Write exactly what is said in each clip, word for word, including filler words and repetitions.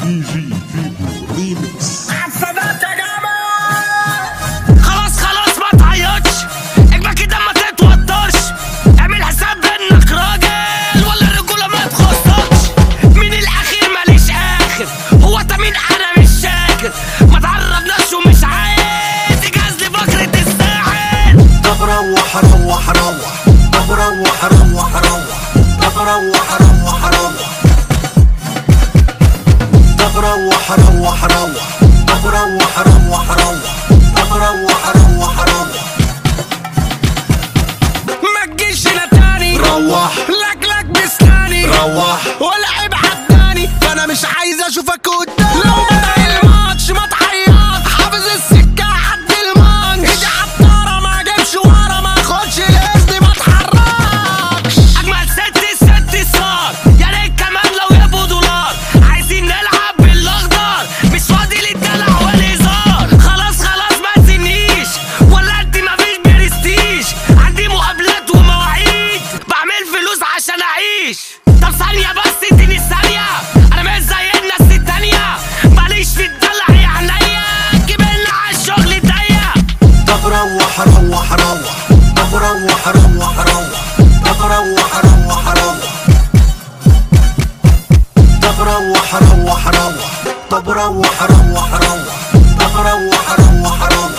دي جي فيجو ريمكس. عالثبات يا جماعة. خلاص خلاص ما تعيطش، اجمع كده ما تتوترش، اعمل حساب انك راجل ولا الرجولة ما تخصكش. مين الاخير ماليش اخر، هو انت مين انا مش شاكر، ما تعرفناش ومش عايز يجهز لي فقرة الساحل. طب روح روح روح، طب روح روح روح، طب روح روح روح، طب روح روح روح، طب روح روح روح، طب روح روح روح. ما تجيش هنا تاني، روح لك لك بسناني، روح ولا عيب حداني، فانا مش عايز اشوفك قدامي. لو بدأ الماتش ما تعيط، حافظ السكة حد المان، ايدي عالطارة ما اجيبش ورا، ما اخدش الاذن ما اتحركش. اجمل ست ست صار، يا ريت كمان لو يبقوا دولار، عايزين نلعب بالاخضر، مش فاضي للدلع والهزار. خلاص خلاص ما تسنيش، ولا انت مفيش برستيج، عندي مقابلات ومواعيد، بعمل فلوس عشان اعيش. طب ثانية بس اديني الثانية، انا مش زي الناس التانية، ماليش في الدلع يا عينيا، جيبلنا عالشغل ضيق. طب روح روح روح، طب روح روح روح، طب روح روح روح، طب روح روح روح، طب روح روح روح، طب روح روح روح.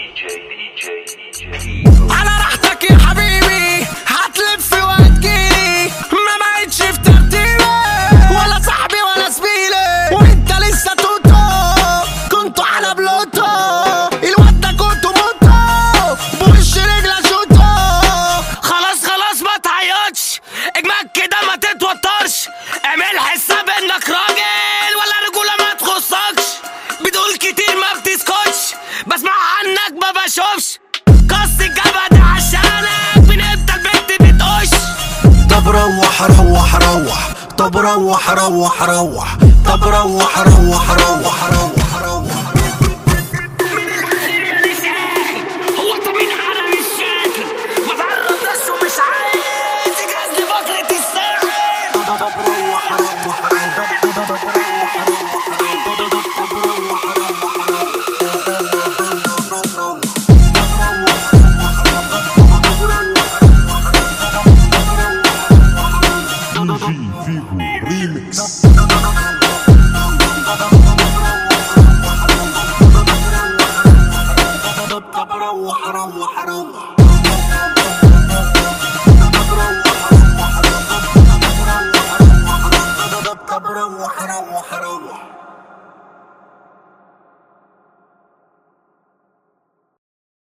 على راحتك يا حبيبي، هتلف وهتجيلي، ما بقتش في ترتيبي، ولا صاحبي ولا زميلي، وانت لسه توتو، كنتوا على بلوتو، الواد ده كنتوا موتو، بوش رجلك شوتو. خلاص خلاص ما تعيطش، اجمعك كده ما تتوترش، اعمل حساب انك راجل ولا رجولة ما تخصكش، بتقول كتير ما بتسكتش، بسمع عنك ما بشوفش، قص الجبهة عشانك من امتى البنت بتقش. طب روح روح روح، طب روح روح روح، طب روح روح روح روح روح. من الاخير ماليش اخر، هو انت مين انا مش شاكر، ما تعرفناش ومش عايز يجهز لي فقرة الساحل. طب روح روح روح، طب روح روح ريمكس. طب روح روح روح. طب روح روح روح.